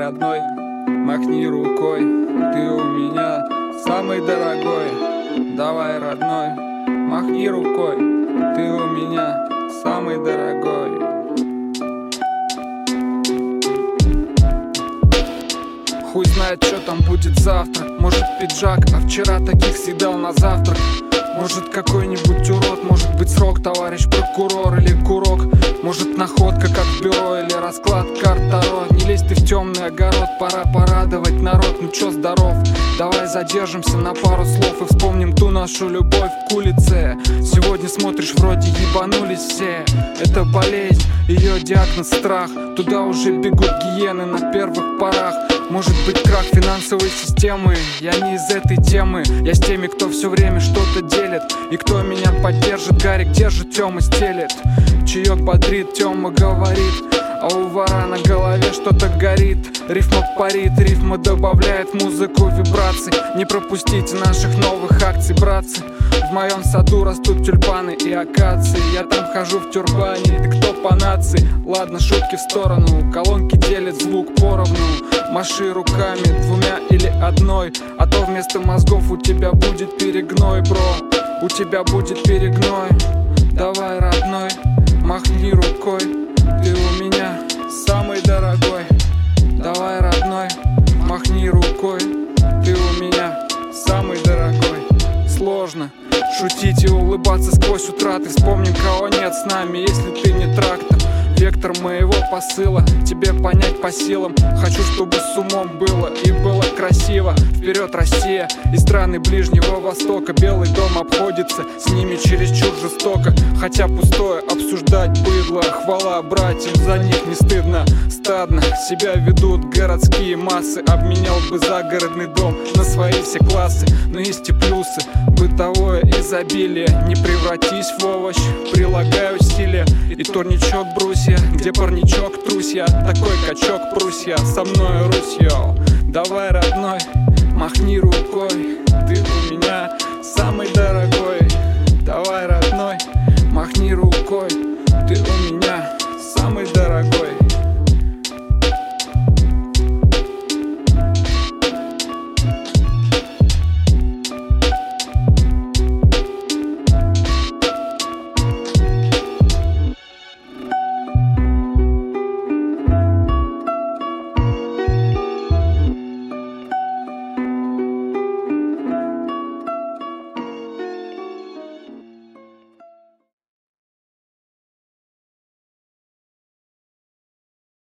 родной, махни рукой, ты у меня самый дорогой. Давай, родной, махни рукой, ты у меня самый дорогой. Хуй знает, что там будет завтра. Может пиджак, а вчера таких съедал на завтрак. Может какой-нибудь урод, может быть срок, товарищ прокурор или курок. Может находка, как в бюро, или расклад карт Таро. Не лезь ты в темный огород, пора порадовать народ. Ну чё, здоров, давай задержимся на пару слов и вспомним ту нашу любовь к улице. Сегодня смотришь, вроде ебанулись все. Это болезнь, ее диагноз страх. Туда уже бегут гиены на первых порах. Может быть крах финансовой системы. Я не из этой темы, я с теми, кто все время что-то делит. И кто меня поддержит, Гарик держит, Тёма стелет. Чаек бодрит, Тёма говорит, а у вора на голове что-то горит. Рифма парит, рифма добавляет музыку вибраций. Не пропустите наших новых акций, братцы. В моем саду растут тюльпаны и акации. Я там хожу в тюрбане, ты кто по нации? Ладно, шутки в сторону, колонки делят звук поровну. Маши руками, двумя или одной, а то вместо мозгов у тебя будет перегной, бро. У тебя будет перегной. Давай, родной, махни рукой, ты у меня самый дорогой. Давай, родной, махни рукой, ты у меня самый дорогой. Сложно шутить и улыбаться сквозь утраты. Вспомним, кого нет с нами, если ты не трактор. Вектор моего посыла тебе понять по силам. Хочу, чтобы с умом было и было красиво. Вперед, Россия и страны Ближнего Востока. Белый дом обходится с ними чересчур жестоко. Хотя пустое обсуждать быдло. Хвала братьям, за них не стыдно. Стадно себя ведут городские массы. Обменял бы загородный дом на свои все классы. Но есть и плюсы, бытовое изобилие. Не превратись в овощ, прилагаю усилия. И турничок брусья, где парничок трусья. Такой качок прусья, со мной Русью. Давай, родной, махни рукой, ты у меня самый дорогой. Давай, родной.